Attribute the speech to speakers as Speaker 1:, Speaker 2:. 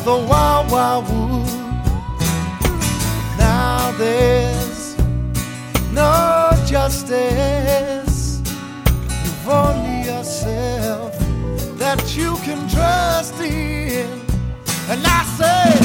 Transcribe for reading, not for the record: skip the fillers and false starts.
Speaker 1: the wild, wild wood. Now there's no justice. You've only yourself that you can trust in. And I say